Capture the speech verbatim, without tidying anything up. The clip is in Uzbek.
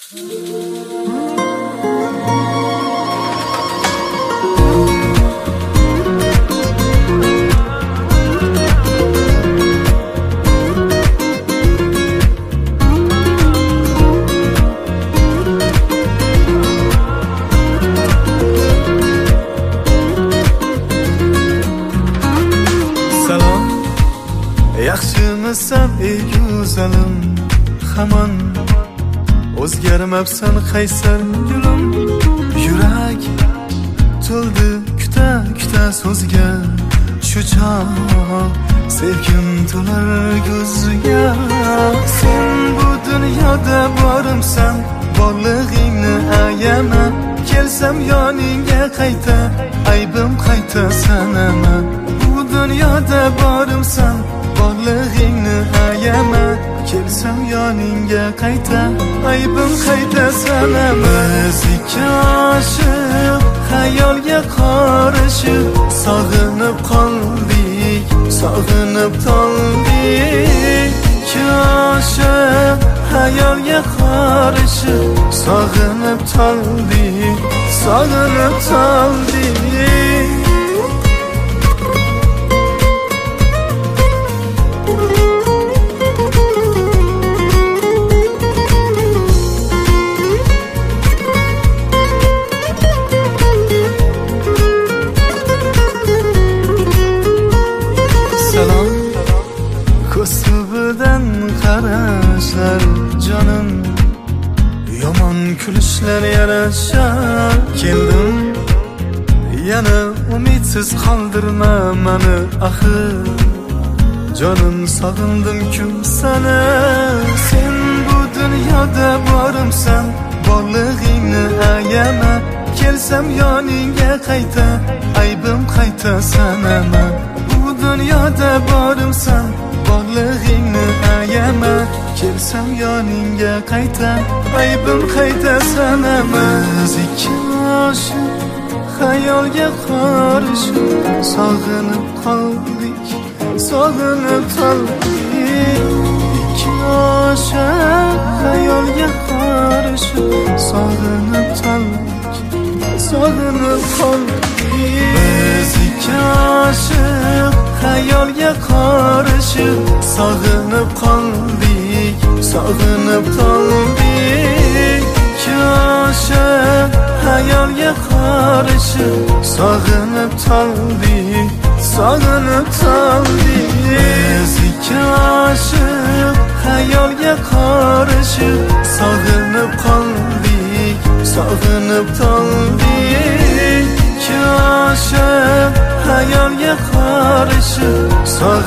Yaxshimisan ey go'zalim, hamon o'zgarmabsan qaysar gulim. Yurak to'ldi kuta kuta so'zga, shu chog' sevgim to'lar ko'zga. Sen bu dunyoda borimsan, borlig'ingni ayama. Kelsam yoningga qayta, aybim qayta sanama. Bu dunyoda borimsan, borlig'ingni ayama. Kelsam yoningga qayta, aybim qayta sanama. Biz ikki oshiq xayolga qorishib, sog'inib qoldik, sog'inib toldik. Ikki oshiq xayolga qorishib, sog'inib toldik, sog'inib toldik. Ko'subidan qarashlar jonim, yomon kulishlar yarashar. Keldim yana umidsiz qoldirma mani axir, jonim sog'indim-ku sana. Sen bu dunyoda borimsan, borlig'ingni ayama. Kelsam yoningga qayta, aybim qayta sanama. Bu dunyoda borimsan, borlig'ingni ayama. Kelsam yoningga qayta, aybim qayta sanama. Biz ikki oshiq xayolga qorishib, sog'inib qoldik, sog'inib toldik. Ikki oshiq xayolga qorishib, sog'inib toldik, sog'inib qoldik. Biz ikki oshiq xayolga qorishib, sog'inib qoldik, sog'inib toldik. Ikki oshiq xayolga qorishib, sog'inib toldik, sog'inib toldik. Biz ikki oshiq xayolga qorishib, sog'inib qoldik, sog'inib toldik. Ikki oshiq xayolga qorishib,